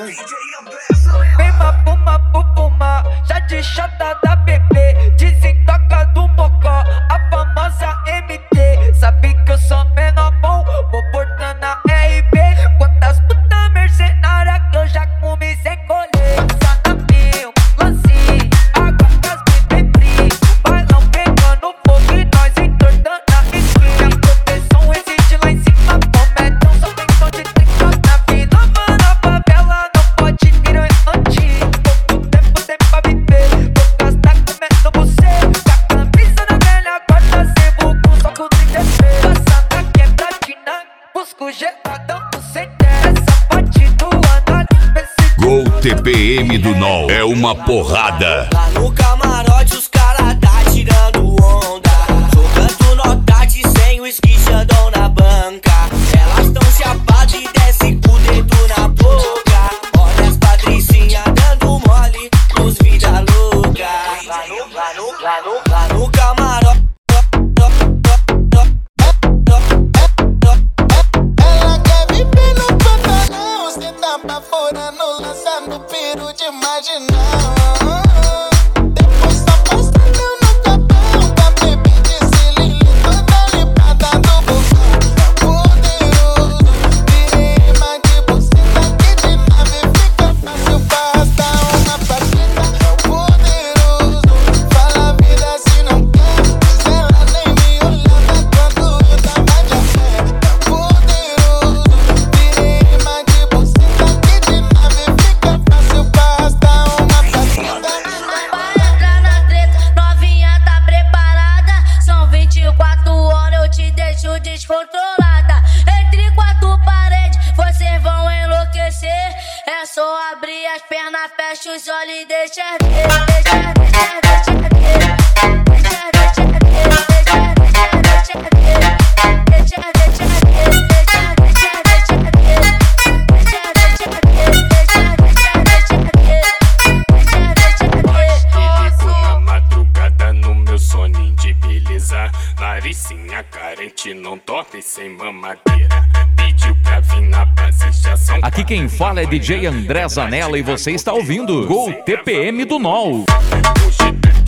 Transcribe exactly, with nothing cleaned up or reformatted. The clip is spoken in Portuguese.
Vem mapuma, pupuma, já de chata da bebê. Desentoca do mocó, a famosa M T. Sabe que eu sou menor bom, vou portando na R B. Quantas putas mercenárias que eu já comi sem colher. Só na mil, lance, água das bebê free. Bailão pegando fogo e nós entortando a esquina. Proteção resiste lá em cima, comédia só tem som de trinta na vida. Mano, a favela não pode vir antes. Pouco tempo tem pra viver, poucas tá comendo você. Com a camisa na velha guarda, sebo com só com trinta e três. Passa na quebradina, busco geladão no C D. Essa parte do andar, Gol T P M do N O L é uma porrada. Lá no camarote os caras tá tirando onda, jogando nota de cem, o esquichadão na banca. Elas tão chapadas e desce com o dedo na boca. Olha as patricinhas dando mole nos vida louca. Lá no, lá no, lá no, lá no camarote. Ela quer viver no pantanal, cê tá baforando, lançando piro de marginal. Depois só passando no capão, pra beber de cilindro, toda librada do bocão. Poderoso, virei imã de buceta, que de nave fica fácil pra arrastar uma paqueta. É o poderoso, fala a vida se não quer, mas ela nem me olhava quando eu tava de fé. É o poderoso, virei imã de buceta, que de nave fica fácil pra arrastar uma paqueta. Vai entrar na treta, novinha tá preparada. São vinte e quatro horas, eu te deixo descontrolada. Entre quatro paredes, vocês vão enlouquecer. É só abrir as pernas, fecha os olhos e deixa ver. Deixa, deixa, deixa ver. Deixa, deixa ver. Deixa, deixa, deixa ver. Deixa, deixa ver. Deixa, deixa, deixa ver. Deixa, deixa ver. Deixa, deixa, deixa ver. Deixa, deixa ver. Ligo na madrugada no meu soninho de beleza. Laricinha carente, não dorme sem mamadeira. Pediu pra vir na base, já são Aqui quem fala é D J André Zanella e você está ouvindo Gol T P M do N O L. Hoje